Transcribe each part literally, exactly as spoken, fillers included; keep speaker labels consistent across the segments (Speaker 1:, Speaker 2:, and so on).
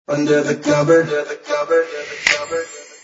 Speaker 1: Under the cover, under the cover, under the cover.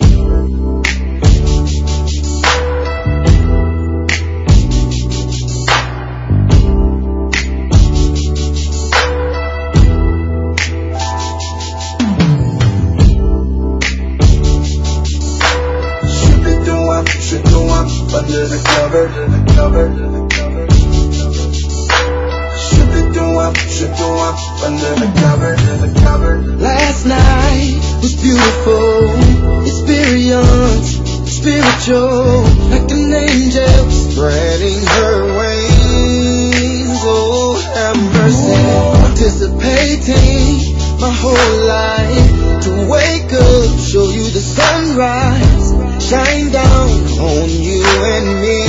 Speaker 1: Should be doing, should do up under the cover, under the cover, under the cover. Should be doing, should do up under the cover, under the cover.
Speaker 2: Last night was beautiful, experience, spiritual, like an angel spreading her wings. Oh, have mercy, anticipating my whole life to wake up, show you the sunrise, shine down on you and me.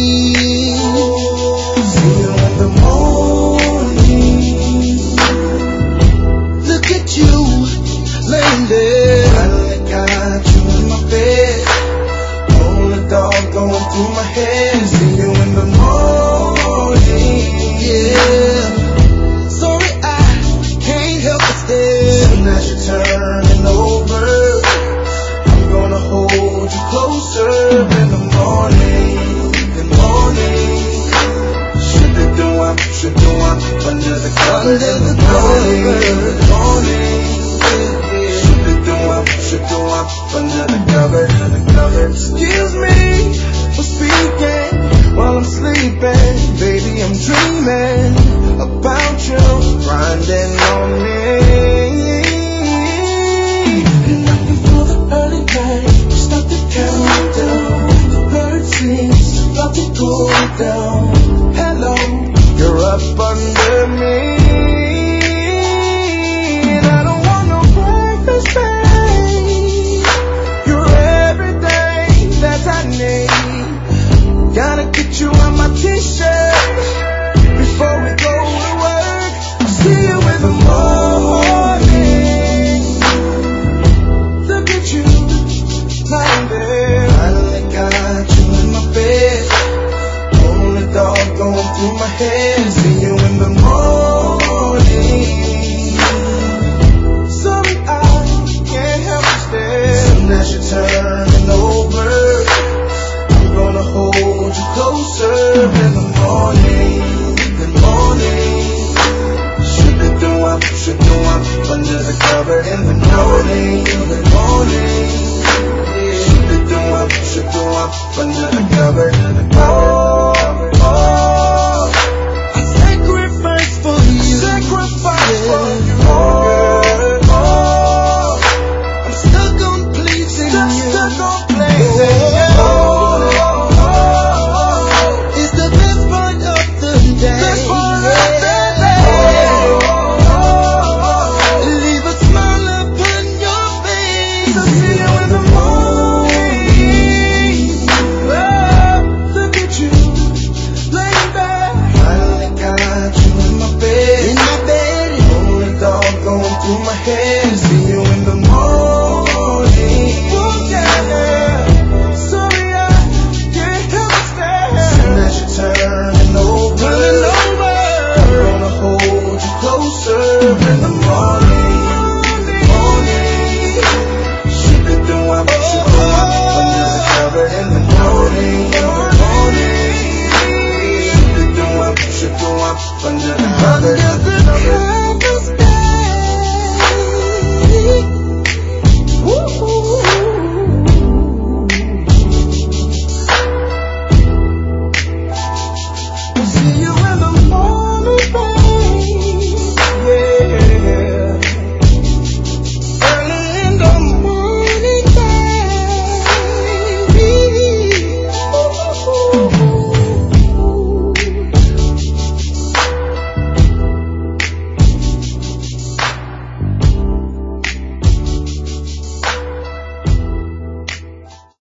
Speaker 2: See you in the morning. Look at you laying there.
Speaker 1: Finally got you in my bed. All the dog going through my head. See you in the morning.
Speaker 2: Yeah. Sorry, I can't help but stare.
Speaker 1: Soon as you're turning over, I'm gonna hold you closer in the morning. In the morning. Should be doing, should do up under the cover.
Speaker 2: Under
Speaker 1: In the
Speaker 2: the
Speaker 1: morning.
Speaker 2: cover.
Speaker 1: In the morning. Should be doing, should do up under the cover. Under the cover.
Speaker 2: Excuse me for speaking while I'm sleeping. Baby, I'm dreaming about you grinding on me.
Speaker 1: You're nothing for the early night. Stop the countdown. The bird sings about to go down. Hello,
Speaker 2: You're up under me, and I don't want no breakfast, babe. You're everything that I need. Gotta get you on my t-shirt before we go to work. I'll see you in the morning. Look at you lying there.
Speaker 1: finally got you in my bed. All the dog going through my head. See you in the morning.
Speaker 2: Sorry, I can't help but stare.
Speaker 1: Soon as you're turning over, I'm gonna hold you closer in the morning. In the morning. Should be doing, should do up under the cover in the morning. In the morning. Should be doing, should do up under the cover. In the cover.
Speaker 2: Oh, I sacrifice for you.
Speaker 1: Sacrifice for
Speaker 2: Yeah.
Speaker 1: you, girl. Oh,
Speaker 2: I'm stuck on pleasing
Speaker 1: stuck,
Speaker 2: you.
Speaker 1: stuck on pleasing you.
Speaker 2: Oh, it's the best part of the day.
Speaker 1: Best part of the
Speaker 2: Yeah.
Speaker 1: day.
Speaker 2: Leave a smile upon your face.
Speaker 1: To see you in the morning.
Speaker 2: Oh, look at you laying back
Speaker 1: Finally got you in my bed.
Speaker 2: in my bed.
Speaker 1: All the dog going through my head. See you in the morning.
Speaker 2: Oh, yeah. Sorry, I can't help but stare.
Speaker 1: Soon as you're turning over,
Speaker 2: Turning
Speaker 1: I'm
Speaker 2: over.
Speaker 1: gonna hold you closer in the morning. Morning. Should be doing, should do up under the cover in the morning. In the morning. Should be doing, should do up under the cover.
Speaker 2: Under
Speaker 1: In the
Speaker 2: the
Speaker 1: cover.
Speaker 2: covers, babe. Ooh. We'll see you